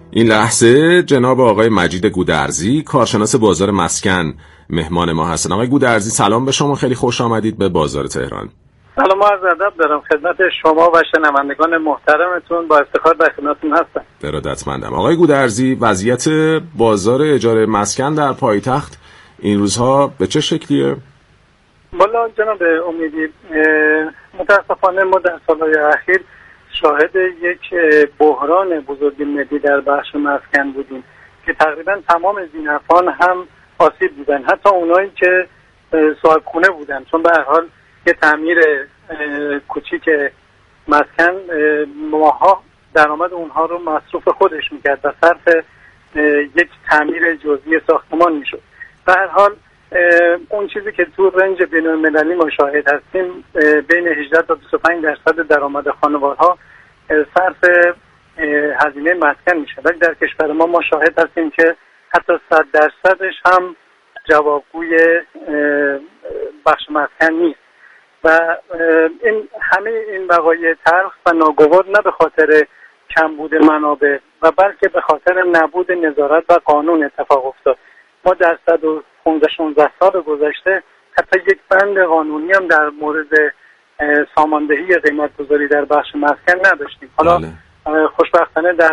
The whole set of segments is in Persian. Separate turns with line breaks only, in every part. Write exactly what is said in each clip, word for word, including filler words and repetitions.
این لحظه جناب آقای مجید گودرزی کارشناس بازار مسکن مهمان ما هستن. آقای گودرزی سلام به شما، خیلی خوش آمدید به بازار تهران.
سلام و عرض ادب دارم خدمت شما و شنوندگان محترمتون، با افتخار در خدمتتون هستم.
ارادتمندم. آقای گودرزی وضعیت بازار اجاره مسکن در پایتخت این روزها به چه شکلیه؟
والا جناب امیدی، متاسفانه ما در سالهای اخیر شاهد یک بحران بزرگ ملی در بخش مسکن بودیم که تقریبا تمام ذی‌نفعان هم آسیب دیدن، حتی اونایی که صاحب خونه بودن، چون به هر حال یه تعمیر کوچیک مسکن ماها درآمد اونها رو مصروف خودش میکرد و صرف یک تعمیر جزئی ساختمان میشد. به هر حال اون چیزی که تو رنج بین‌المللی ما شاهد هستیم، بین هجده تا بیست و پنج درصد درآمد خانوارها صرف هزینه مسکن میشه، ولی در کشور ما ما شاهد هستیم که حتی صد درصدش هم جوابگوی بخش مسکن نیست و این همه این وقایع تلخ و ناگوار نه به خاطر کمبود منابع و بلکه به خاطر نبود نظارت و قانون اتفاق افتاد. ما در صد و پانزده شانزده سال گذشته حتی یک بند قانونی هم در مورد ساماندهی قیمت گذاری در بخش مسکن نداشتیم. حالا خوشبختانه در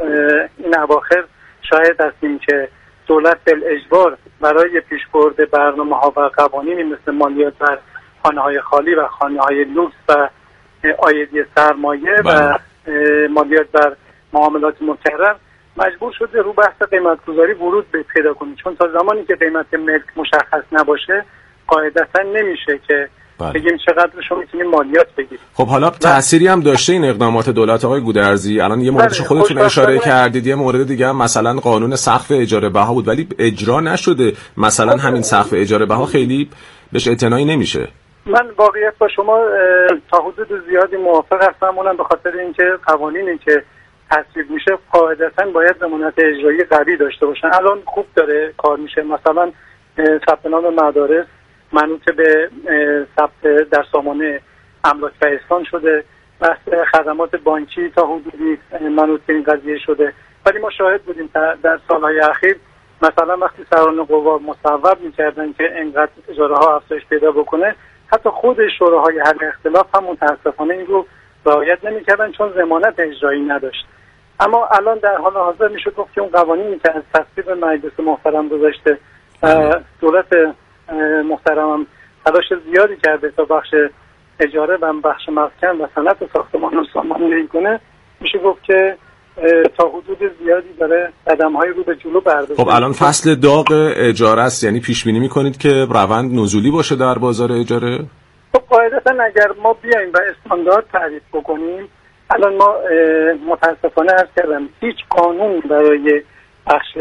این اواخر شاهد هستیم که دولت بالاجبار برای پیشبرد برنامه‌ها و قوانینی مثل مالیات بر خانه‌های خالی و خانه‌های لوکس و عایدی سرمایه و مالیات بر معاملات مکرر مجبور شده رو بحث قیمت گذاری ورود پیدا کنه، چون تا زمانی که قیمت ملک مشخص نباشه قاعدتا نمیشه که بله. بگیم چقدرشو میتونیم مالیات بگیریم.
خب حالا تأثیری هم داشته این اقدامات دولت آقای گودرزی؟ الان یه موردش خودتون اشاره کردید، یه مورد دیگه هم مثلا قانون سقف اجاره بها بود ولی اجرا نشده. مثلا همین سقف اجاره بها خیلی بهش اعتنایی نمیشه.
من واقعیت با شما تا حدود زیادی موافق هستم، اونم به خاطر اینکه قوانینی که تصویب میشه قاعدتا باید ضمانت اجرایی قوی داشته باشن. الان خوب داره کار میشه، مثلا ثبت نام مدارس منوط به ثبت در سامانه املاک و اسکان شده، بحث خدمات بانکی تا حدودی منوط به این قضیه شده، ولی ما شاهد بودیم در سالهای اخیر مثلا وقتی سران قوا مصوب میکردن که اینقدر اجاره ها افزایش پیدا بکنه، حتی خود شوراهای حل اختلاف هم متاسفانه این رو رعایت نمیکردن چون ضمانت اجرایی نداشت. اما الان در حال حاضر میشه گفت که اون قوانینی که از تصویب مجلس محترم گذاشته دولت محترمم تلاش زیادی کرده تا بخش اجاره و بخش مسکن و صنعت ساختمان رو ساماندهی کنه، میشه گفت که تا حدود زیادی داره قدم‌های رو به جلو برداشته.
خب الان فصل داغ اجاره است، یعنی پیش بینی می‌کنید که روند نزولی باشه در بازار اجاره؟
خب قاعدتا اگر ما بیایم و استاندارد تعریف بکنیم، الان ما متاسفانه عرض کردم هیچ قانون برای بخش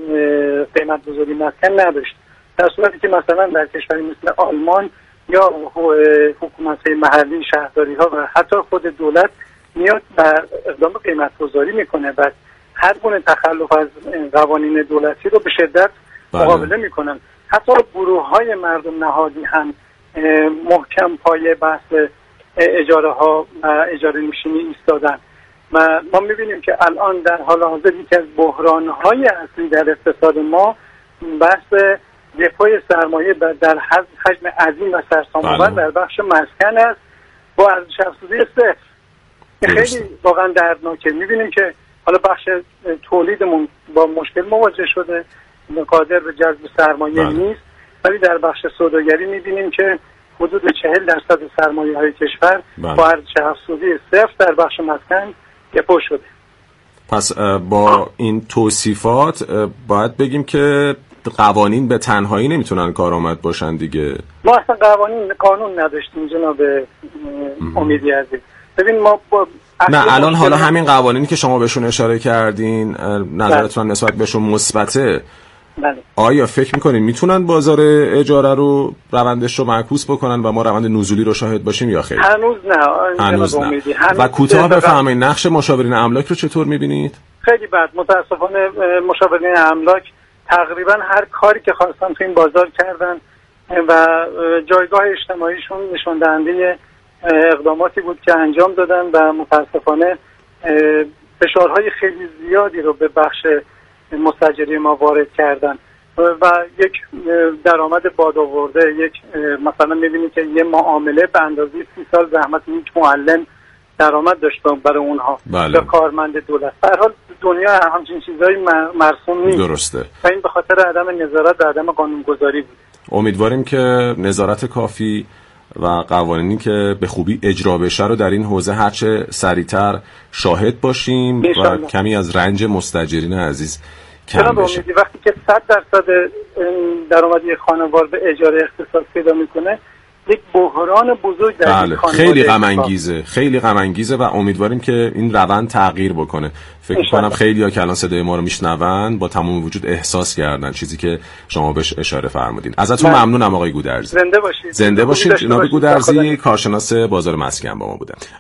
قیمت گذاری مسکن نداشت، در صورتی که مثلا در کشوری مثل آلمان یا حکومت‌های محلی، شهرداری‌ها و حتی خود دولت میاد و اقدام قیمت گذاری میکنه و هر گونه تخلف از قوانین دولتی رو به شدت مقابله میکنن. حتی گروه‌های مردم نهادی هم محکم پای بحث اجاره ها و اجاره نشینی ایستادن و ما میبینیم که الان در حال حاضر یکی از بحران‌های اصلی در اقتصاد ما بحث دفاع سرمایه در حجم عظیم و سرسام‌آور در بخش مسکن است با ارزش افزوده صفر. خیلی واقعا دردناکه. میبینیم که حالا بخش تولیدمون با مشکل مواجه شده، قادر به جذب سرمایه بله. نیست، ولی در بخش سوداگری میبینیم که حدود چهل درصد سرمایه های کشور بله. با ارزش افزوده صفر در بخش مسکن دپو شده.
پس با این توصیفات باید بگیم که قوانین به تنهایی نمیتونن کارآمد باشن دیگه. ما
اصلا قوانین قانون نداشتیم جناب امیدی عزیز. ببین ما با
نه الان حالا همین قوانینی که شما بهشون اشاره کردین نظرتون نسبت بهشون مثبته.
بله.
آیا فکر میکنین میتونن بازار اجاره رو روندش رو معکوس بکنن و ما روند نزولی رو شاهد باشیم یا خیر؟
هنوز نه.
هنوز نه. هنوز و کوتاه بفرمایید نقش مشاورین املاک رو چطور میبینید؟
خیلی بد. متاسفانه مشاورین املاک تقریبا هر کاری که خواستن تو این بازار کردن و جایگاه اجتماعیشون نشون دهنده اقداماتی بود که انجام دادن و متاسفانه فشارهای خیلی زیادی رو به بخش مستاجری ما وارد کردن و یک درآمد بادآورده، یک مثلا می‌بینید که یه معامله به اندازه سی سال زحمت یک معلم درآمد داشته برای اونها
بله.
یا کارمند دولت. به هر حال دنیا همچین چیزایی مرسوم نیست.
درسته.
و این به خاطر عدم نظارت و عدم قانونگذاری بود.
امیدواریم که نظارت کافی و قوانینی که به خوبی اجرا بشه رو در این حوزه هرچه سریعتر شاهد باشیم و کمی از رنج مستاجرین عزیز کم بشه.
وقتی که صد درصد درآمدی خانوار به اجاره اختصاص پیدا میکنه، یک بحران بزرگ در
بله. خیلی غم انگیزه، خیلی غم انگیزه و امیدواریم که این روند تغییر بکنه. فکر می‌کنم خیلی‌ها که الان صدای ما رو میشنون با تمام وجود احساس کردن چیزی که شما بهش اشاره فرمودین. ازتون
من.
ممنونم آقای گودرزی.
زنده باشید.
زنده باشید. جناب گودرزی کارشناس بازار مسکن با ما بودن.